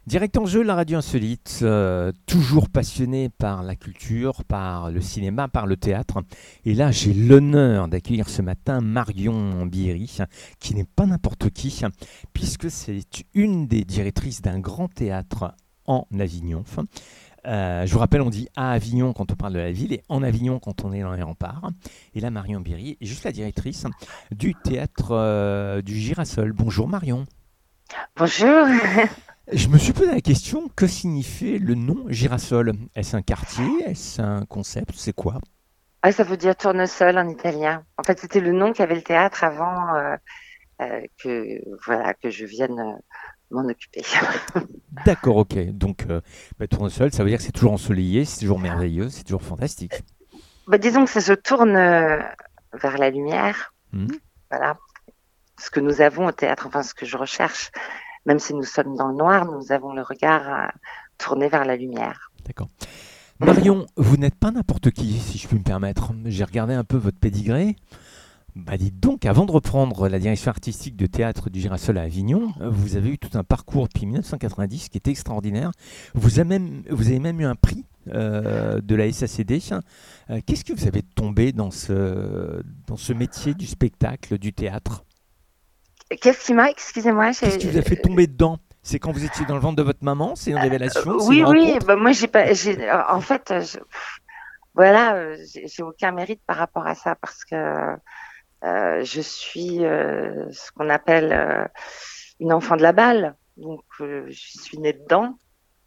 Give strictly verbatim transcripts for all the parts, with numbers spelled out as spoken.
Direct en jeu, la radio insolite, euh, toujours passionné par la culture, par le cinéma, par le théâtre. Et là, j'ai l'honneur d'accueillir ce matin Marion Bierry, qui n'est pas n'importe qui, puisque c'est une des directrices d'un grand théâtre en Avignon. Euh, je vous rappelle, on dit à Avignon quand on parle de la ville et en Avignon quand on est dans les remparts. Et là, Marion Bierry est juste la directrice du théâtre euh, du Girasol. Bonjour Marion. Bonjour. Je me suis posé la question, que signifie le nom Girasol? Est-ce un quartier? Est-ce un concept? C'est quoi? Ah, ça veut dire tournesol en italien. En fait, c'était le nom qu'avait le théâtre avant euh, euh, que voilà que je vienne euh, m'en occuper. D'accord, ok. Donc, euh, bah, tournesol, ça veut dire que c'est toujours ensoleillé, c'est toujours merveilleux, c'est toujours fantastique. Bah, disons que ça se tourne euh, vers la lumière. Hmm. Voilà, ce que nous avons au théâtre, enfin ce que je recherche, même si nous sommes dans le noir, nous avons le regard euh, tourné vers la lumière. D'accord. Marion, vous n'êtes pas n'importe qui, si je puis me permettre. J'ai regardé un peu votre pédigré. Bah dites donc, avant de reprendre la direction artistique de théâtre du Girasol à Avignon, vous avez eu tout un parcours depuis mille neuf cent quatre-vingt-dix qui était extraordinaire. Vous avez même, vous avez même eu un prix euh, de la S A C D. Euh, Qu'est-ce que vous avez tombé dans ce, dans ce métier du spectacle, du théâtre? Qu'est-ce qui m'a, excusez-moi, Qu'est-ce qui vous a j'ai- fait tomber dedans? C'est quand vous étiez dans le ventre de votre maman? C'est une euh, révélation? C'est une oui, oui, rencontre? bah, moi j'ai pas, j'ai, en fait, je- voilà, euh, j'ai j'ai aucun mérite par rapport à ça parce que Euh, je suis euh, ce qu'on appelle euh, une enfant de la balle. Donc, euh, je suis née dedans.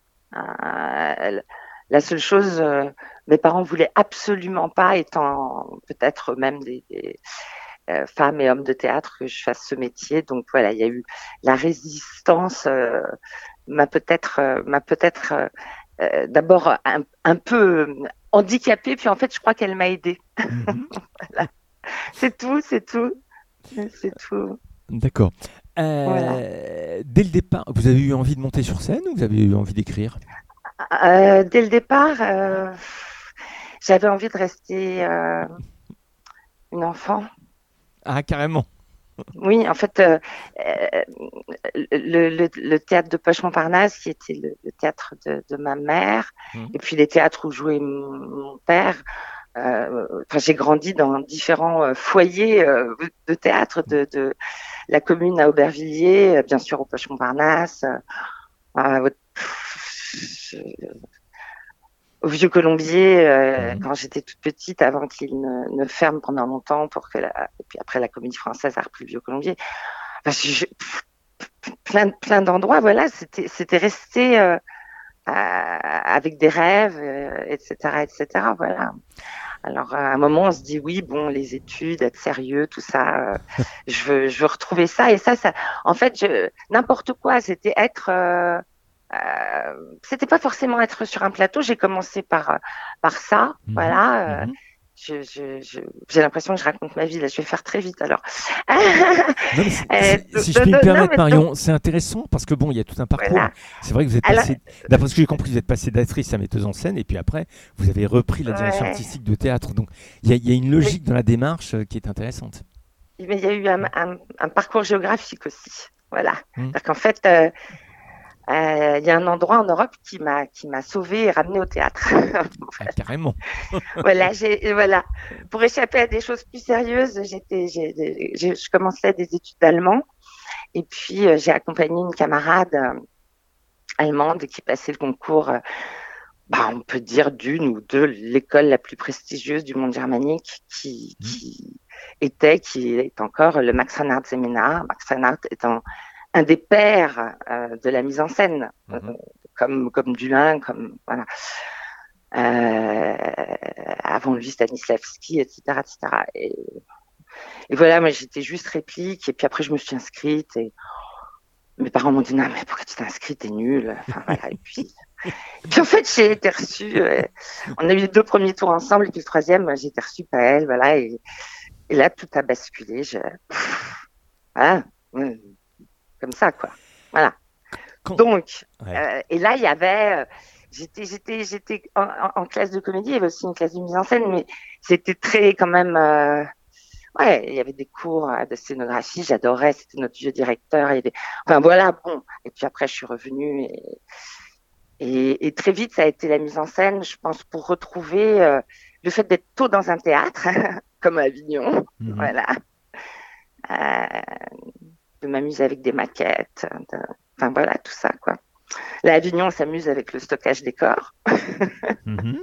Euh, la seule chose, euh, mes parents voulaient absolument pas, étant peut-être même des, des euh, femmes et hommes de théâtre, que je fasse ce métier. Donc voilà, il y a eu la résistance, euh, m'a peut-être, euh, m'a peut-être euh, euh, d'abord un, un peu handicapée, puis en fait, je crois qu'elle m'a aidée. Mhm. Voilà. C'est tout, c'est tout, c'est tout. D'accord. Voilà. Euh, dès le départ, vous avez eu envie de monter sur scène ou vous avez eu envie d'écrire? Euh, dès le départ, euh, j'avais envie de rester euh, une enfant. Ah, carrément. Oui, en fait, euh, euh, le, le, le théâtre de Poche-Montparnasse, qui était le, le théâtre de, de ma mère, Mhm. et puis les théâtres où jouait mon, mon père. Euh, enfin, j'ai grandi dans différents euh, foyers euh, de théâtre de, de la commune à Aubervilliers, bien sûr au Poche-Montparnasse. Euh, au Vieux Colombier euh, Mhm. quand j'étais toute petite, avant qu'il ne, ne ferme pendant longtemps, pour que la, et puis après la Comédie Française a repris le Vieux Colombier. Enfin, je, plein, plein d'endroits, voilà, c'était, c'était resté euh, avec des rêves, euh, et cetera, et cetera. Voilà. Alors à un moment, on se dit oui, bon, les études, être sérieux, tout ça, euh, je veux, je veux retrouver ça. Et ça, ça, en fait, je, n'importe quoi, c'était être euh, euh, c'était pas forcément être sur un plateau. J'ai commencé par par ça, Mhm. voilà. Euh, Mhm. je, je, je, j'ai l'impression que je raconte ma vie là. Je vais faire très vite alors. Non, mais c'est- Euh, c'est- si je puis me donc, non, permettre, mais donc Marion, c'est intéressant parce que bon, il y a tout un parcours. voilà. C'est vrai que vous êtes Alors, passé, d'après ce que j'ai compris, vous êtes passé d'actrice à metteuse en scène et puis après, vous avez repris la direction ouais. artistique de théâtre. Donc, il y a, il y a une Mais logique dans la démarche euh, qui est intéressante. mais il y a eu un, un, un parcours géographique aussi. Voilà. Mhm. C'est-à-dire qu'en fait, euh, euh, il y a un endroit en Europe qui m'a qui m'a sauvée et ramenée au théâtre. Ah, carrément. Voilà, j'ai, voilà. Pour échapper à des choses plus sérieuses, j'étais, j'ai, j'ai- je commençais des études d'allemand et puis euh, j'ai accompagné une camarade euh, allemande qui passait le concours, euh, bah, on peut dire d'une ou de l'école la plus prestigieuse du monde germanique, qui, Mhm. qui était, qui est encore le Max Reinhardt Seminar. Max Reinhardt étant un des pères euh, de la mise en scène, euh, Mhm. comme comme Dulin, comme voilà. Euh, avant lui Stanislavski, et cetera, et cetera. Et, et voilà, moi j'étais juste réplique, et puis après je me suis inscrite, et mes parents m'ont dit non mais pourquoi tu t'es inscrite, t'es nulle. Enfin voilà, et puis, et puis en fait j'ai été reçue. Euh, on a eu les deux premiers tours ensemble, et puis le troisième j'ai été reçue par elle, voilà, et, et là tout a basculé. Je, voilà, comme ça quoi. Voilà. Quand... Donc, Ouais. euh, et là il y avait, euh, j'étais, j'étais, j'étais en, en, en classe de comédie, il y avait aussi une classe de mise en scène, mais c'était très quand même. Euh, ouais, il y avait des cours euh, de scénographie, j'adorais, c'était notre vieux directeur. Et des... Enfin voilà, bon. Et puis après, je suis revenue et, et, et très vite, ça a été la mise en scène, je pense, pour retrouver euh, le fait d'être tôt dans un théâtre, comme à Avignon, Mhm. voilà, euh, de m'amuser avec des maquettes, de... enfin voilà, tout ça, quoi. Là, à Avignon, on s'amuse avec le stockage des corps, Mhm.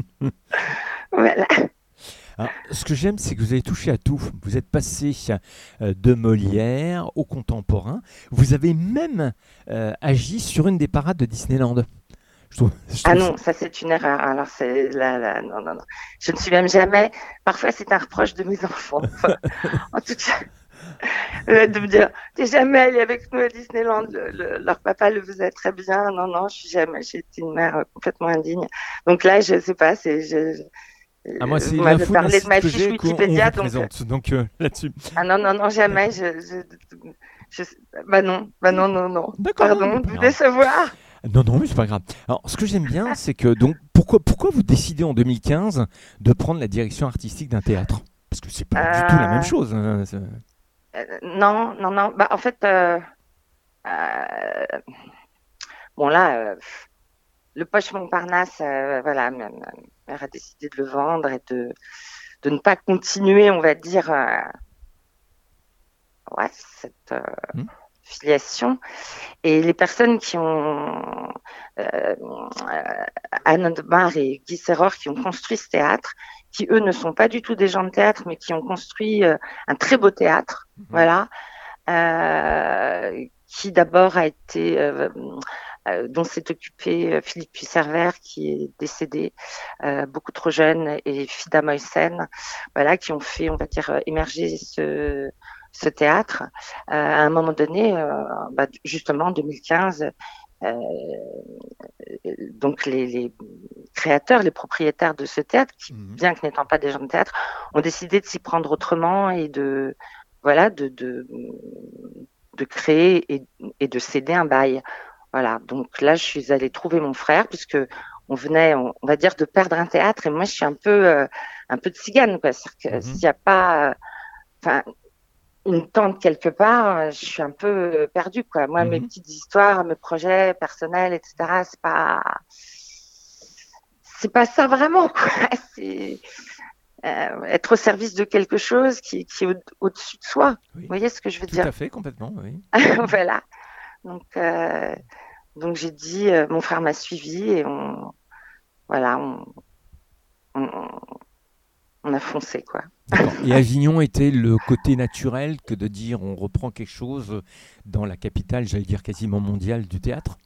voilà. Alors, ce que j'aime, c'est que vous avez touché à tout. Vous êtes passé euh, de Molière au contemporain. Vous avez même euh, agi sur une des parades de Disneyland. Je trouve, je Ah trouve ça- non, ça c'est une erreur. Alors c'est là, là, non, non, non. Je ne suis même jamais. Parfois c'est un reproche de mes enfants. Enfin, en tout cas, euh, de me dire, t'es jamais allé avec nous à Disneyland. Le- le- leur papa le faisait très bien. Non, non, je suis jamais. J'ai été une mère euh, complètement indigne. Donc là, je sais pas. C'est, je, je- Ah, moi, euh, c'est vous m'avez l'info d'un parlé de site ma que fiche j'ai qu'on vous Wikipédia, donc euh, présente. Donc euh, là-dessus. ah non, non, non, jamais. D'accord. Je, je, je, bah non, bah non, non, non. D'accord, non, mais Pardon pas de vous grave. décevoir. Non, non, mais c'est pas grave. Alors, ce que j'aime bien, c'est que donc pourquoi pourquoi vous décidez en deux mille quinze de prendre la direction artistique d'un théâtre? Parce que c'est pas du tout la même Euh, chose, hein, c'est- euh, non, non, non. Bah en fait. Euh, euh, Bon, là, euh, le poche Montparnasse, euh, voilà, ma, ma mère a décidé de le vendre et de, de ne pas continuer, on va dire, euh, ouais, cette euh, Hmm. filiation. Et les personnes qui ont, euh, euh, Anne Audemars et Guy Serror, qui ont construit ce théâtre, qui eux ne sont pas du tout des gens de théâtre, mais qui ont construit euh, un très beau théâtre, Mhm. voilà, euh, qui d'abord a été euh, euh, dont s'est occupé euh, Philippe Puisservert, qui est décédé euh, beaucoup trop jeune, et Fida Moysen, voilà, qui ont fait, on va dire, euh, émerger ce, ce théâtre. Euh, à un moment donné, euh, bah, justement en deux mille quinze, euh, donc les, les, créateurs, les propriétaires de ce théâtre, qui, Mhm. bien que n'étant pas des gens de théâtre, ont décidé de s'y prendre autrement et de, voilà, de, de, de créer et, et de céder un bail. Voilà, donc là, je suis allée trouver mon frère puisque on venait, on, on va dire, de perdre un théâtre et moi, je suis un peu, euh, un peu de cigane, quoi. C'est-à-dire que Mhm. s'il n'y a pas, enfin, euh, une tente quelque part, euh, je suis un peu perdue, quoi. Moi, mes Mhm. petites histoires, mes projets personnels, et cetera, c'est pas, c'est pas ça vraiment, quoi. C'est euh, être au service de quelque chose qui, qui est au- au-dessus de soi. Vous Oui, voyez ce que je veux tout dire? à fait, complètement, oui. Voilà. Donc, euh, donc j'ai dit, euh, mon frère m'a suivi et on, voilà, on, on, on a foncé, quoi. D'accord. Et Avignon était le côté naturel que de dire on reprend quelque chose dans la capitale, j'allais dire quasiment mondiale du théâtre.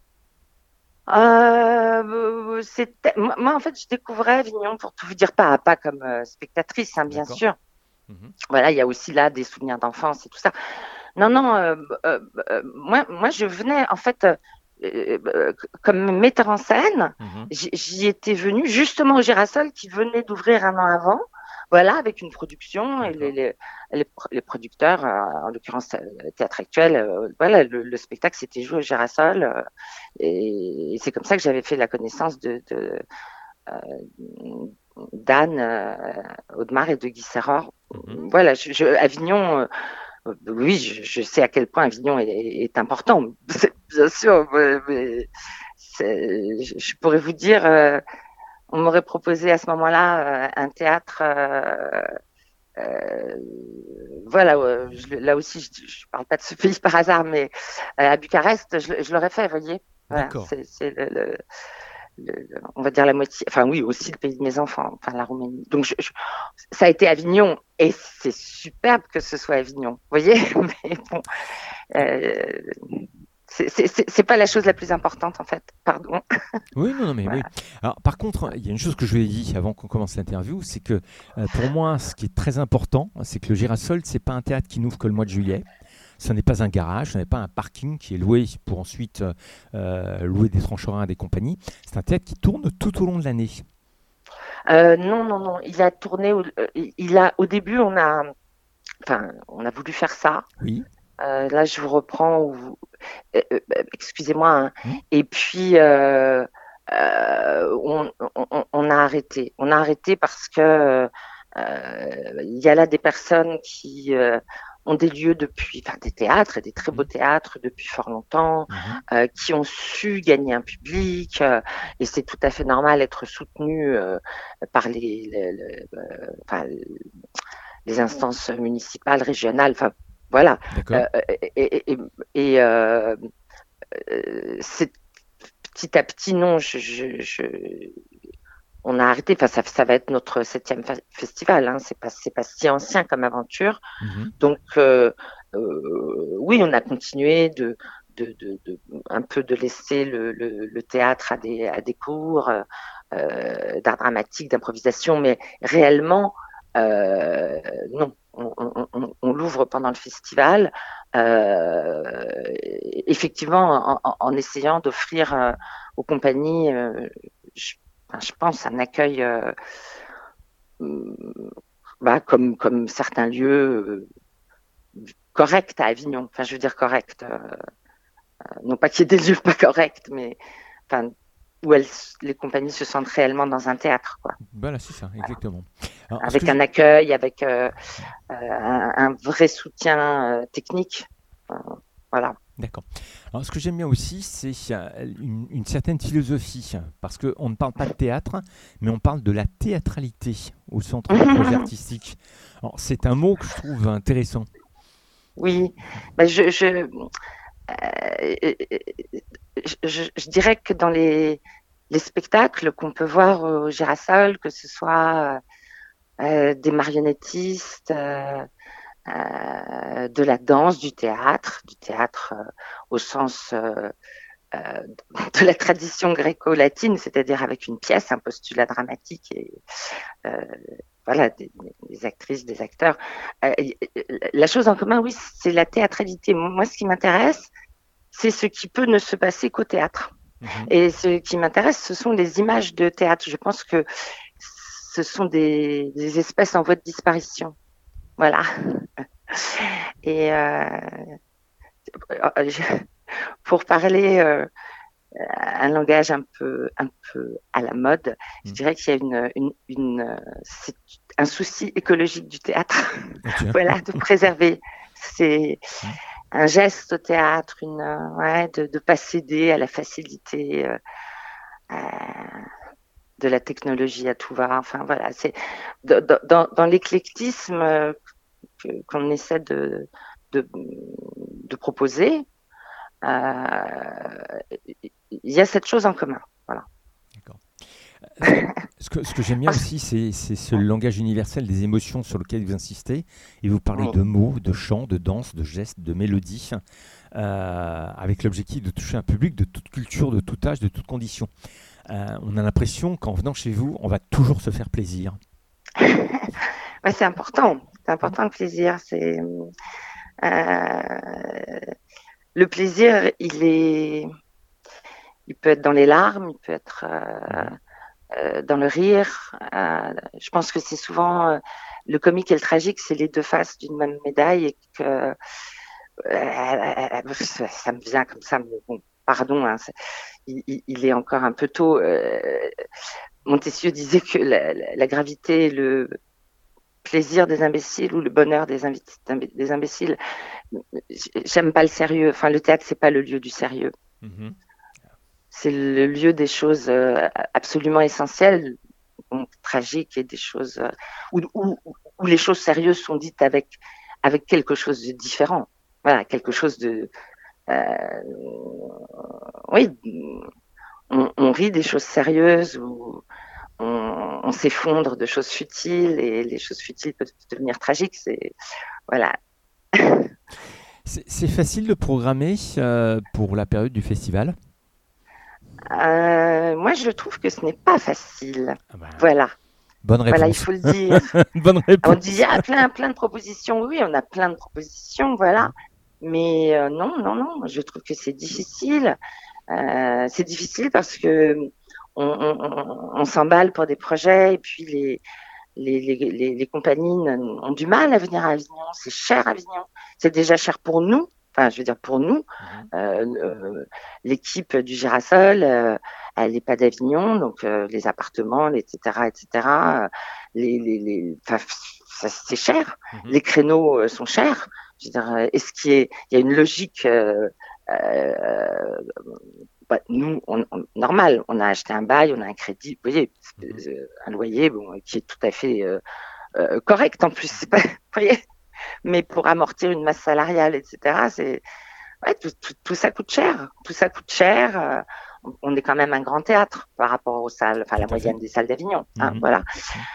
Euh, c'était, moi, moi, en fait, je découvrais Avignon pour tout vous dire pas à pas comme euh, spectatrice, hein, bien D'accord. sûr. Mhm. Voilà, il y a aussi là des souvenirs d'enfance et tout ça. Non, non, euh, euh, euh, moi, moi, je venais, en fait, euh, euh, comme metteur en scène, Mhm. j'y j'y étais venue justement au Girasol qui venait d'ouvrir un an avant, voilà, avec une production et les, D'accord. les, les, les producteurs, euh, en l'occurrence euh, le Théâtre Actuel, euh, voilà, le, le spectacle s'était joué au Girasol euh, et, et c'est comme ça que j'avais fait la connaissance de, de euh, d'Anne euh, Audemars et de Guy Serror. Mhm. Voilà, je, je, Avignon, euh, oui, je, je, sais à quel point Avignon est, est important, bien sûr, mais, mais je, je, pourrais vous dire, euh, on m'aurait proposé à ce moment-là euh, un théâtre, euh, euh, voilà, euh, je, là aussi, je ne parle pas de ce pays par hasard, mais euh, à Bucarest, je, je l'aurais fait, vous voyez. Voilà, D'accord. c'est le, le, le, on va dire la moitié, enfin oui, aussi le pays de mes enfants, enfin la Roumanie. Donc je, je, ça a été Avignon et c'est superbe que ce soit Avignon, vous voyez. Mais bon, euh, c'est pas la chose la plus importante en fait. Pardon. Oui, non, non, mais oui. Voilà. Alors, par contre, il y a une chose que je lui ai dit avant qu'on commence l'interview, c'est que euh, pour moi, ce qui est très important, c'est que le Girasol, c'est pas un théâtre qui n'ouvre que le mois de juillet. Ce n'est pas un garage, ce n'est pas un parking qui est loué pour ensuite euh, louer des tranches-horaires à des compagnies. C'est un théâtre qui tourne tout au long de l'année. Euh, non, non, non. Il a tourné. Au, euh, il a au début, on a, enfin, on a voulu faire ça. Oui. Euh, là, je vous reprends. Où, euh, euh, excusez-moi. Hein. Hmm. Et puis. Euh, euh, on, on, on, a arrêté. On a arrêté parce que euh, il y a là des personnes qui euh, ont des lieux depuis, enfin des théâtres et des très beaux théâtres depuis fort longtemps, Mhm. euh, qui ont su gagner un public, euh, et c'est tout à fait normal d'être soutenu euh, par les, les, les, euh, enfin, les instances municipales, régionales, enfin voilà. D'accord. Euh, et et, et euh, euh, c'est petit à petit, non, je, je, je, on a arrêté. Enfin, ça, ça va être notre septième fa- festival. Hein. C'est pas, c'est pas si ancien comme aventure. Mhm. Donc, euh, euh, oui, on a continué de, de, de, de un peu de laisser le, le, le théâtre à des, à des cours euh, d'art dramatique, d'improvisation, mais réellement, euh, non. On, on, on, on l'ouvre pendant le festival, euh, effectivement, en, en, en essayant d'offrir euh, aux compagnies, euh, je, enfin, je pense, un accueil euh, bah, comme, comme certains lieux euh, corrects à Avignon. Enfin, je veux dire corrects. Euh, non pas qu'il y ait des lieux pas corrects, mais enfin, où elles, les compagnies se sentent réellement dans un théâtre, quoi. Voilà, c'est ça, exactement. Alors, ce que Avec je- un accueil, avec euh, euh, un, un vrai soutien euh, technique. Euh, voilà. D'accord. Alors, ce que j'aime bien aussi, c'est euh, une, une certaine philosophie, parce qu'on ne parle pas de théâtre, mais on parle de la théâtralité au centre du projet artistique. Alors, c'est un mot que je trouve intéressant. Oui, ben je, je, euh, je, je dirais que dans les, les spectacles qu'on peut voir au Girasol, que ce soit euh, des marionnettistes, euh, euh, de la danse, du théâtre, du théâtre euh, au sens euh, euh, de la tradition gréco-latine, c'est-à-dire avec une pièce, un postulat dramatique et euh, voilà, des, des, actrices, des acteurs. Euh, la chose en commun, oui, c'est la théâtralité. Moi, ce qui m'intéresse, c'est ce qui peut ne se passer qu'au théâtre. Mhm. Et ce qui m'intéresse, ce sont les images de théâtre. Je pense que ce sont des, des espèces en voie de disparition. Voilà. Et euh, pour parler euh, un langage un peu, un peu à la mode, je Mhm. dirais qu'il y a une, une, une c'est un souci écologique du théâtre. Oh, tiens. Voilà, de préserver. C'est Mhm. un geste au théâtre, une, ouais, de ne pas céder à la facilité euh, de la technologie à tout va. Enfin voilà, c'est dans, dans, dans l'éclectisme euh, qu'on essaie de, de, de proposer. Euh, il y a cette chose en commun. Voilà. D'accord. Ce que, ce que, ce que j'aime bien aussi, c'est c'est ce langage universel des émotions sur lequel vous insistez. Et vous parlez Oui. de mots, de chants, de danse, de gestes, de mélodies, euh, avec l'objectif de toucher un public de toute culture, de tout âge, de toutes conditions. Euh, on a l'impression qu'en venant chez vous, on va toujours se faire plaisir. Ouais, c'est important. C'est important le plaisir. C'est euh, le plaisir. Il est, il peut être dans les larmes, il peut être euh, Mhm. euh, dans le rire. Euh, je pense que c'est souvent euh, le comique et le tragique, c'est les deux faces d'une même médaille et que euh, ça, ça me vient comme ça. Mais bon, pardon, hein, il, il, est encore un peu tôt. Euh, Montesquieu disait que la, la, la gravité, le plaisir des imbéciles ou le bonheur des, des imbéciles. J'aime pas le sérieux. Enfin, le théâtre, c'est pas le lieu du sérieux. Mhm. C'est le lieu des choses euh, absolument essentielles, donc tragiques, et des choses euh, où, où, où les choses sérieuses sont dites avec avec quelque chose de différent. Voilà, quelque chose de euh, oui. On, on rit des choses sérieuses ou on, on s'effondre de choses futiles et les choses futiles peuvent devenir tragiques. C'est voilà. C'est c'est facile de programmer euh, pour la période du festival. Euh, moi, je trouve que ce n'est pas facile. Ah bah, Voilà, bonne voilà, il réponse. faut le dire. Bonne On dit il y réponse. a plein, plein de propositions. Oui, on a plein de propositions, voilà. Mhm. Mais euh, non, non, non. Je trouve que c'est difficile. Euh, c'est difficile parce que on, on, on, on s'emballe pour des projets et puis les les, les, les, les compagnies ont du mal à venir à Avignon. C'est cher à Avignon. C'est déjà cher pour nous. enfin, je veux dire pour nous, Mhm. euh, euh, l'équipe du Girasol, euh, elle n'est pas d'Avignon, donc euh, les appartements, et cetera, et cetera. euh, Les, les, les, enfin, ça, c'est cher. Mhm. Les créneaux euh, sont chers. Je veux dire, euh, est-ce qu'il y, a- il y a une logique euh, euh, bah, nous, on, on- normal, on a acheté un bail, on a un crédit, vous voyez, Mhm. euh, un loyer, bon, qui est tout à fait euh, euh, correct en plus. C'est pas, vous voyez, mais pour amortir une masse salariale, et cetera, c'est ouais, tout, tout, tout ça coûte cher. Tout ça coûte cher. euh, on- on est quand même un grand théâtre par rapport aux salles, enfin Tout la à fait. moyenne des salles d'Avignon. Hein, Mhm. voilà.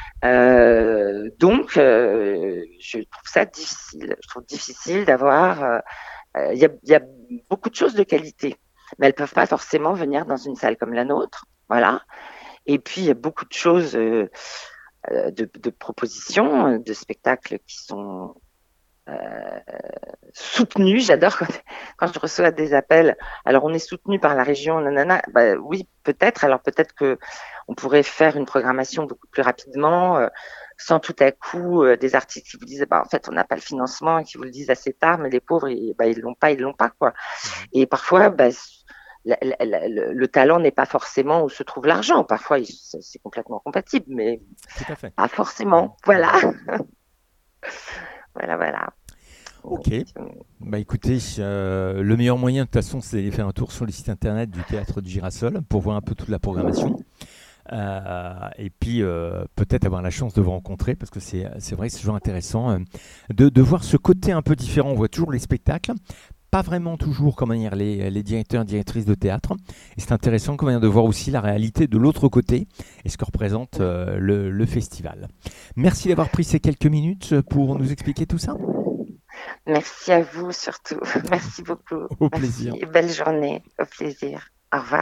Euh, donc, euh, je trouve ça difficile. Je trouve difficile d'avoir. euh, euh, Il y, a, il y a beaucoup de choses de qualité, mais elles peuvent pas forcément venir dans une salle comme la nôtre. Voilà. Et puis, il y a beaucoup de choses, euh, euh, de, de propositions, de spectacles qui sont euh, soutenu. J'adore quand, quand je reçois des appels. Alors, on est soutenu par la région, nanana. Bah, oui, peut-être. Alors, peut-être que on pourrait faire une programmation beaucoup plus rapidement, euh, sans tout à coup euh, des artistes qui vous disent, bah, en fait, on n'a pas le financement, qui vous le disent assez tard, mais les pauvres, ils, bah, ils l'ont pas, ils l'ont pas, quoi. Mhm. Et parfois, bah, la, la, la, le, le talent n'est pas forcément où se trouve l'argent. Parfois, il, c'est, c'est complètement compatible, mais Tout à fait. pas Mhm. forcément. Voilà, Mhm. voilà, voilà. Ok. Bah écoutez, euh, le meilleur moyen de toute façon, c'est d'aller faire un tour sur le site internet du Théâtre du Girasol pour voir un peu toute la programmation. Euh, et puis euh, peut-être avoir la chance de vous rencontrer parce que c'est, c'est vrai que c'est toujours intéressant euh, de, de voir ce côté un peu différent. On voit toujours les spectacles, pas vraiment toujours comment dire, les, les directeurs et directrices de théâtre. Et c'est intéressant comment dire, de voir aussi la réalité de l'autre côté et ce que représente euh, le, le festival. Merci d'avoir pris ces quelques minutes pour nous expliquer tout ça. Merci à vous surtout. Merci beaucoup. Au plaisir. Merci. Belle journée. Au plaisir. Au revoir.